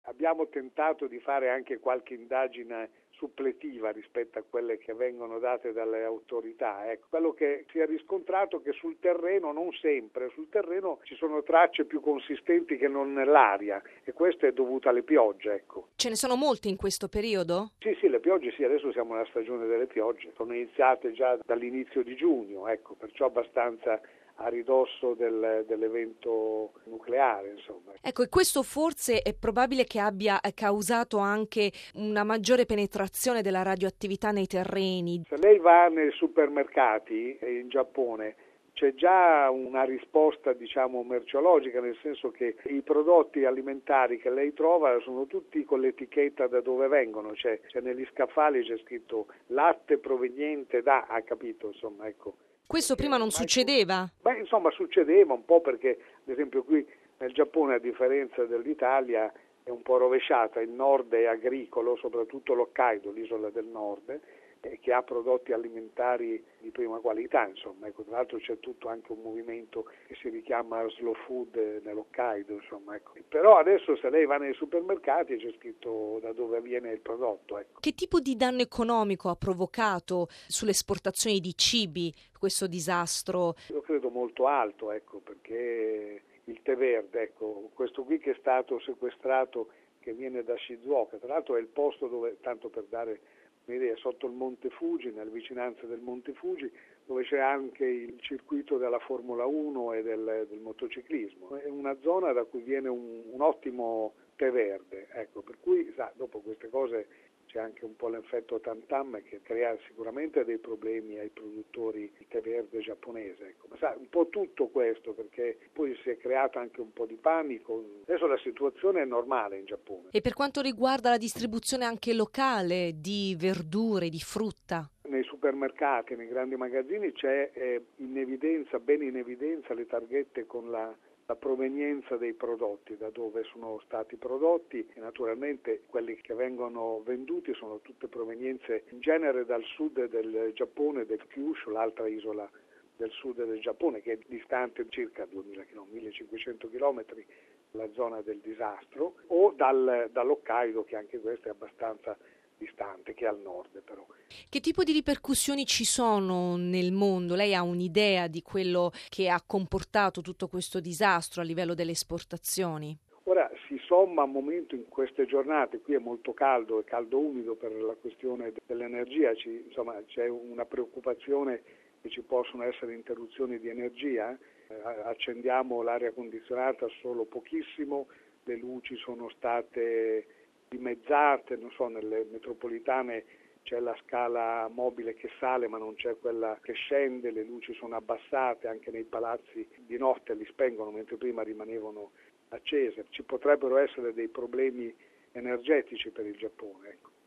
Abbiamo tentato di fare anche qualche indagine suppletiva rispetto a quelle che vengono date dalle autorità. Ecco, quello che si è riscontrato è che sul terreno, non sempre, sul terreno ci sono tracce più consistenti che non nell'aria, e questo è dovuto alle piogge, ecco. Ce ne sono molte in questo periodo? Sì, le piogge sì, adesso siamo nella stagione delle piogge, sono iniziate già dall'inizio di giugno, ecco, perciò abbastanza a ridosso dell'evento nucleare, insomma. Ecco, e questo forse è probabile che abbia causato anche una maggiore penetrazione della radioattività nei terreni. Se lei va nei supermercati in Giappone c'è già una risposta, diciamo, merceologica, nel senso che i prodotti alimentari che lei trova sono tutti con l'etichetta da dove vengono, cioè negli scaffali c'è scritto latte proveniente da, ha capito, insomma, ecco. Questo prima non succedeva? Insomma, succedeva un po' perché, ad esempio, qui nel Giappone, a differenza dell'Italia, è un po' rovesciata. Il nord è agricolo, soprattutto l'Hokkaido, l'isola del nord, che ha prodotti alimentari di prima qualità, insomma. Ecco, tra l'altro c'è tutto anche un movimento che si richiama slow food nell'Hokkaido, insomma, ecco. Però adesso se lei va nei supermercati c'è scritto da dove viene il prodotto, ecco. Che tipo di danno economico ha provocato sulle esportazioni di cibi questo disastro? Io credo molto alto, ecco, perché il tè verde, ecco, questo qui che è stato sequestrato, che viene da Shizuoka, tra l'altro è il posto dove, tanto per dare un'idea, sotto il Monte Fuji, nelle vicinanze del Monte Fuji, dove c'è anche il circuito della Formula 1 e del motociclismo. È una zona da cui viene un ottimo tè verde, ecco, per cui dopo queste cose c'è anche un po' l'effetto tam tam che crea sicuramente dei problemi ai produttori di tè verde giapponese, ecco. Ma un po' tutto questo, perché poi si è creato anche un po' di panico. Adesso la situazione è normale in Giappone. E per quanto riguarda la distribuzione anche locale di verdure, di frutta? Nei supermercati, nei grandi magazzini c'è bene in evidenza le targhette con la provenienza dei prodotti, da dove sono stati prodotti, e naturalmente quelli che vengono venduti sono tutte provenienze in genere dal sud del Giappone, del Kyushu, l'altra isola del sud del Giappone, che è distante circa 2000 km, 1500 km dalla zona del disastro, o dall'Hokkaido, che anche questo è abbastanza distante, che è al nord però. Che tipo di ripercussioni ci sono nel mondo? Lei ha un'idea di quello che ha comportato tutto questo disastro a livello delle esportazioni? Ora si somma un momento in queste giornate, qui è molto caldo, è caldo umido per la questione dell'energia, c'è una preoccupazione che ci possono essere interruzioni di energia, accendiamo l'aria condizionata solo pochissimo, le luci sono state dimezzate, nelle metropolitane c'è la scala mobile che sale ma non c'è quella che scende, le luci sono abbassate, anche nei palazzi di notte li spengono mentre prima rimanevano accese. Ci potrebbero essere dei problemi energetici per il Giappone, ecco.